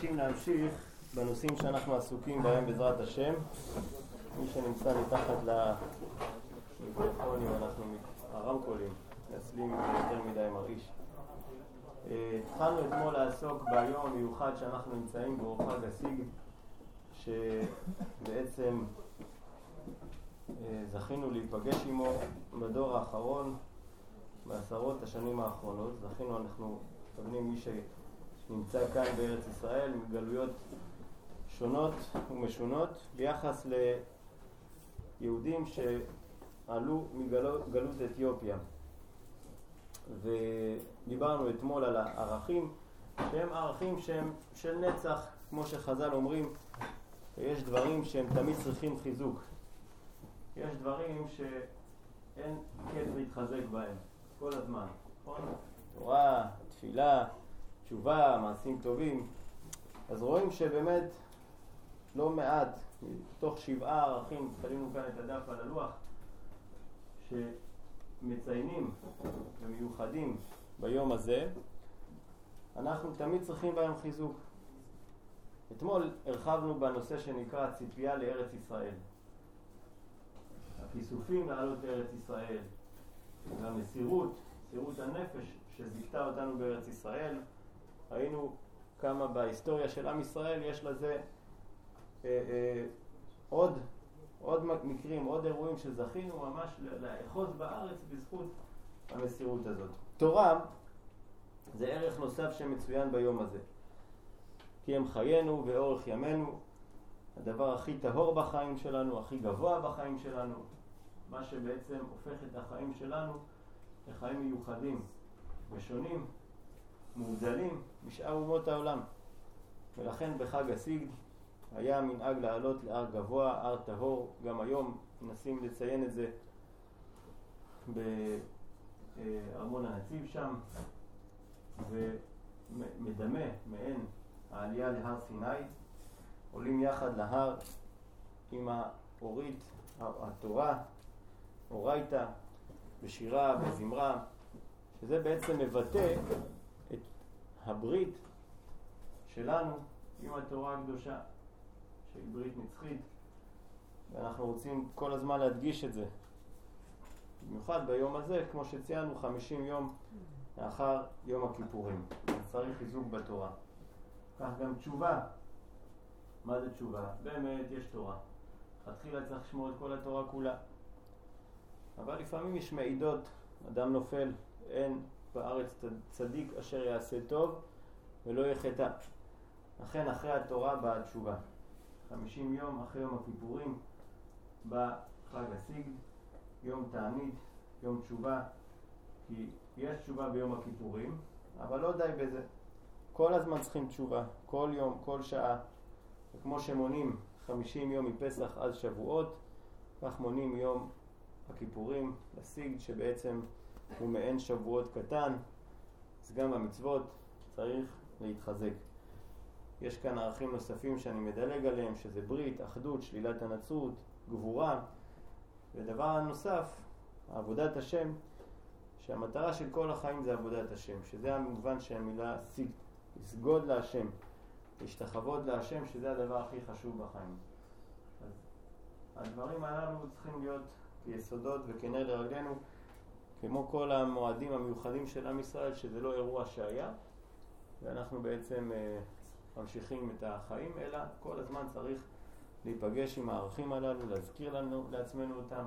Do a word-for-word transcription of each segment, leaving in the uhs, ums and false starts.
מבקשים להמשיך בנושאים שאנחנו עסוקים בהם בעזרת השם. מי שנמצא מתחת למיקרופונים, אנחנו הרמקולים, נסלים יותר מדי מרעיש. התחלנו אתמול לעסוק ביום המיוחד שאנחנו נמצאים בו, חג הסיגד, שבעצם זכינו להיפגש עמו בדור האחרון, בעשרות השנים האחרונות. זכינו, אנחנו מתכוונים מי שנמצא כאן בארץ ישראל, מגלויות שונות ומשונות, ביחס ליהודים שעלו מגלות אתיופיה. ודיברנו אתמול על הערכים שהם ערכים שהם של נצח, כמו שחז"ל אומרים, יש דברים שהם תמיד צריכים חיזוק, יש דברים שאין קץ להתחזק בהם כל הזמן, נכון? תורה, תפילה, תשובה, מעשים טובים. אז רואים שבאמת לא מעט מתוך שבעה ערכים, תלינו כאן את הדף על הלוח, שמציינים ומיוחדים ביום הזה, אנחנו תמיד צריכים בהם חיזוק. אתמול הרחבנו בנושא שנקרא ציפייה לארץ ישראל, הכיסופים לעלות לארץ ישראל, והמסירות, מסירות הנפש שזיכתה אותנו בארץ ישראל. ראינו כמה בהיסטוריה של עם ישראל יש לזה אה, אה, עוד, עוד מקרים, עוד אירועים שזכינו ממש לאחוז בארץ בזכות המסירות הזאת. תורה זה ערך נוסף שמצוין ביום הזה, כי הם חיינו ואורך ימינו, הדבר הכי טהור בחיים שלנו, הכי גבוה בחיים שלנו, מה שבעצם הופך את החיים שלנו לחיים מיוחדים ושונים, מובדלים משאר אומות העולם. ולכן בחג הסיגד היה מנהג לעלות להר גבוה, הר טהור. גם היום מנסים לציין את זה בארמון הנציב שם, ומדמה מעין העלייה להר סיני. עולים יחד להר עם האורית, התורה, אורייתא, בשירה וזמרה, שזה בעצם מבטא את הברית שלנו עם התורה הקדושה, שהיא ברית נצחית, ואנחנו רוצים כל הזמן להדגיש את זה, במיוחד ביום הזה, כמו שציינו, חמישים יום לאחר יום הכיפורים. אז צריך חיזוק בתורה. כך גם תשובה. מה זה תשובה? באמת יש תורה, התחילה צריך לשמור את כל התורה כולה, אבל לפעמים יש מעידות, אדם נופל, אין בארץ צדיק אשר יעשה טוב ולא יחטא. לכן אחרי התורה באה התשובה. חמישים יום אחרי יום הכיפורים בא חג הסיגד, יום תענית, יום תשובה, כי יש תשובה ביום הכיפורים, אבל לא די בזה. כל הזמן צריכים תשובה, כל יום, כל שעה. וכמו שמונים חמישים יום מפסח עד שבועות, כך מונים יום הכיפורים לסיגד, שבעצם הוא מעין שבועות קטן. אז גם במצוות צריך להתחזק. יש כאן ערכים נוספים שאני מדלג עליהם, שזה ברית, אחדות, שלילת הנצרות, גבורה. ודבר נוסף, עבודת השם, שהמטרה של כל החיים זה עבודת השם, שזה המובן שהמילה סיגד, לסגוד להשם, להשתחוות להשם, שזה הדבר הכי חשוב בחיים. אז הדברים הללו צריכים להיות כיסודות וכנר לרגלינו, כמו כל המועדים המיוחדים של עם ישראל, שזה לא אירוע שהיה, ואנחנו בעצם אה, ממשיכים את החיים, אלא כל הזמן צריך להיפגש עם הערכים הללו, להזכיר לנו, לעצמנו אותם.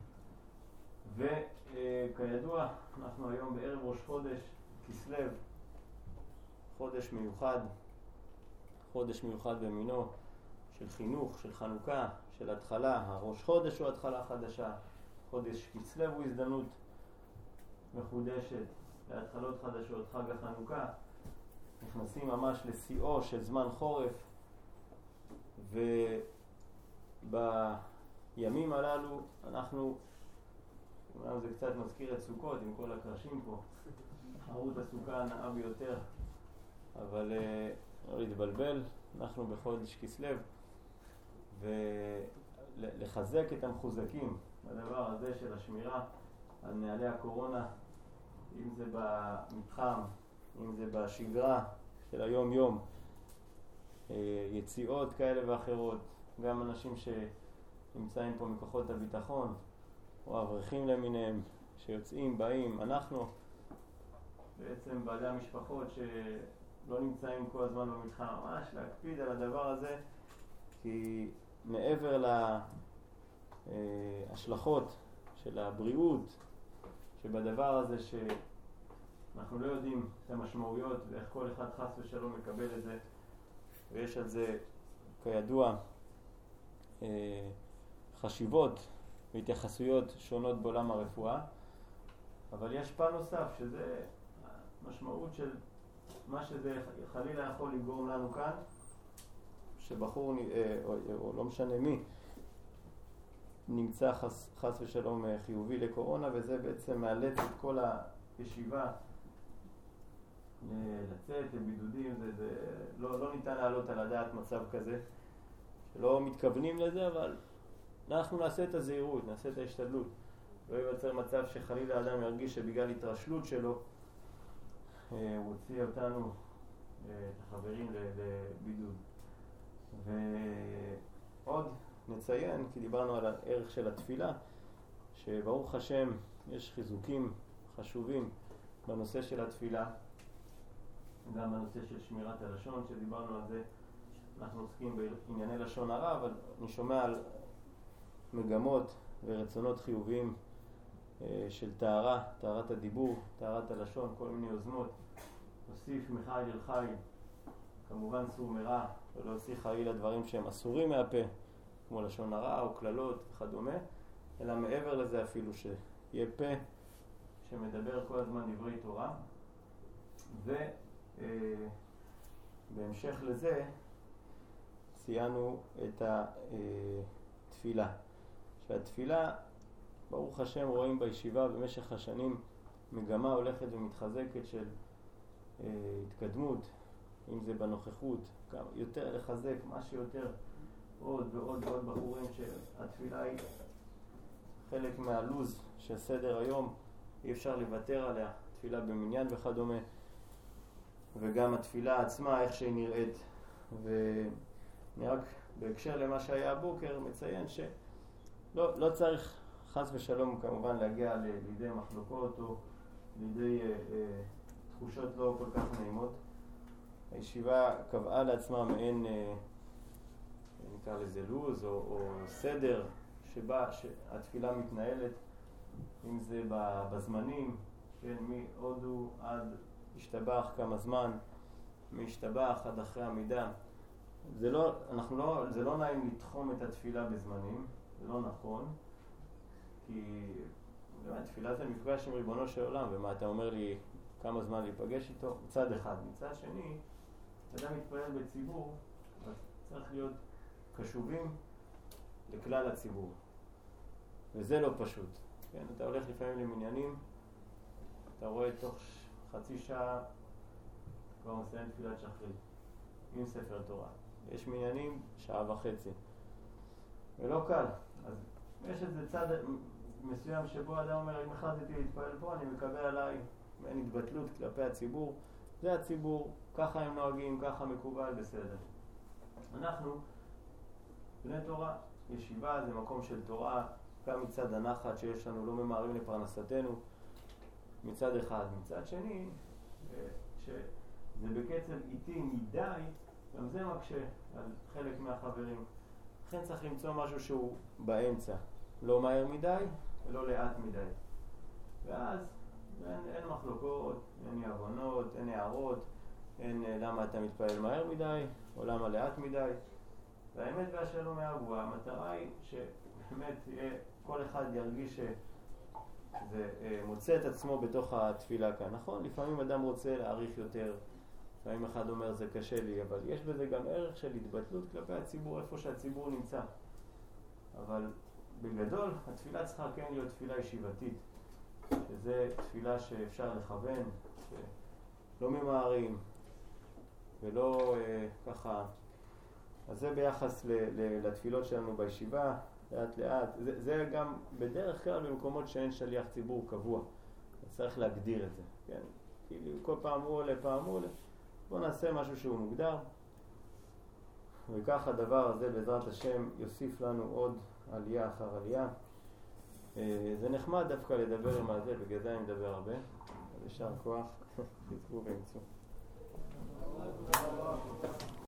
וכידוע, אנחנו היום בערב ראש חודש כסלו, חודש מיוחד, חודש מיוחד במינו, של חינוך, של חנוכה, של התחלה. הראש חודש הוא התחלה חדשה, חודש כסלו הוא הזדמנות מחודשת להתחלות חדשות. חג החנוכה, נכנסים ממש לשיאו של זמן חורף, ובימים הללו אנחנו, אומנם זה קצת מזכיר את סוכות עם כל הקרשים פה, חרות הסוכה הנאה ביותר, אבל לא להתבלבל, אנחנו בחודש כסלו, ולחזק את המחוזקים בדבר הזה של השמירה על נהלי הקורונה, אם זה במתחם, אם זה בשגרה של היום יום, יציאות כאלה ואחרות, גם אנשים שנמצאים פה מכוחות הביטחון, או אברכים למיניהם, שיוצאים, באים, אנחנו, בעצם בעלי המשפחות שלא נמצאים כל הזמן במתחם, ממש להקפיד על הדבר הזה, כי מעבר להשלכות של הבריאות, שבדבר הזה שאנחנו לא יודעים את המשמעויות ואיך כל אחד חס ושלום מקבל את זה, ויש על זה כידוע חשיבות והתייחסויות שונות בעולם הרפואה, אבל יש פן נוסף שזה המשמעות של מה שזה חלילה יכול לגרום לנו כאן, שבחור או, או לא משנה מי נמצא חס, חס ושלום חיובי לקורונה, וזה בעצם מאלץ את כל הישיבה לצאת לבידודים. זה, זה לא, לא ניתן לעלות על הדעת מצב כזה, שלא מתכוונים לזה, אבל אנחנו נעשה את הזהירות, נעשה את ההשתדלות. לא ייווצר מצב שחלילה האדם ירגיש שבגלל התרשלות שלו הוא הוציא אותנו, את החברים, לבידוד. ועוד נציין, כי דיברנו על הערך של התפילה, שברוך השם יש חיזוקים חשובים בנושא של התפילה, גם בנושא של שמירת הלשון שדיברנו על זה. אנחנו עוסקים בענייני לשון הרע, אבל אני שומע על מגמות ורצונות חיוביים של טהרה, טהרת הדיבור, טהרת הלשון, כל מיני יוזמות. הוסיף מחי אל חי, כמובן סור מרע, ולהוסיף חלילה דברים שהם אסורים מהפה, כמו לשון הרע או כללות וכדומה, אלא מעבר לזה אפילו שיהיה פה שמדבר כל הזמן דברי תורה. ובהמשך לזה ציינו את התפילה, שהתפילה ברוך השם רואים בישיבה במשך השנים מגמה הולכת ומתחזקת של אה, התקדמות, אם זה בנוכחות, גם יותר לחזק, מה שיותר עוד ועוד ועוד בחורים שהתפילה היא חלק מהלוז של סדר היום, אי אפשר לוותר עליה, תפילה במניין וכדומה, וגם התפילה עצמה איך שהיא נראית. ואני רק בהקשר למה שהיה הבוקר מציין שלא לא צריך חס ושלום כמובן להגיע לידי מחלוקות או לידי אה, אה, תחושות לא כל כך נעימות. הישיבה קבעה לעצמה מעין אה, נקרא לזה לוז או, או סדר שבה שהתפילה מתנהלת, אם זה בזמנים, כן, מהודו עד השתבח כמה זמן, מהשתבח עד אחרי עמידה. זה לא, אנחנו לא, זה לא נעים לתחום את התפילה בזמנים, זה לא נכון, כי תפילה זה מפגש עם ריבונו של עולם, ומה אתה אומר לי כמה זמן להיפגש איתו? מצד אחד. מצד שני, אדם מתפלל בציבור, אז צריך להיות קשובים לכלל הציבור, וזה לא פשוט. כן, אתה הולך לפעמים למניינים, אתה רואה תוך חצי שעה כבר מסיים תפילת שחרית עם ספר תורה. יש מניינים שעה וחצי, ולא קל. אז יש איזה צד מסוים שבו אדם אומר, אם החלטתי להתפלל פה, אני מקבל עליי מעין התבטלות כלפי הציבור. זה הציבור, ככה הם נוהגים, ככה מקובל, בסדר. אנחנו, בני תורה, ישיבה זה מקום של תורה, גם מצד הנחת שיש לנו, לא ממהרים לפרנסתנו, מצד אחד. מצד שני, שזה בקצב איטי מדי, גם זה מקשה על חלק מהחברים. לכן צריך למצוא משהו שהוא באמצע, לא מהר מדי ולא לאט מדי. ואז אין, אין מחלוקות, אין יבונות, אין הערות, אין למה אתה מתפעל מהר מדי או למה לאט מדי. והאמת והשלום יאהבו, המטרה היא שבאמת יהיה, כל אחד ירגיש שזה מוצא את עצמו בתוך התפילה כאן. נכון, לפעמים אדם רוצה להאריך יותר, לפעמים אחד אומר זה קשה לי, אבל יש בזה גם ערך של התבטלות כלפי הציבור, איפה שהציבור נמצא. אבל בגדול, התפילה צריכה כן להיות תפילה ישיבתית, שזה תפילה שאפשר לכוון, שלא ממהרים ולא אה, ככה. אז זה ביחס ל, ל, לתפילות שלנו בישיבה, לאט לאט. זה, זה גם בדרך כלל במקומות שאין שליח ציבור קבוע, אז צריך להגדיר את זה, כן? כאילו כל פעם הוא עולה, פעם הוא עולה. בוא נעשה משהו שהוא מוגדר. וכך הדבר הזה בעזרת השם יוסיף לנו עוד עלייה אחר עלייה. זה נחמד דווקא לדבר עם הזה, בגלל זה אני מדבר הרבה. אז ישר כוח, תזכו וימצאו.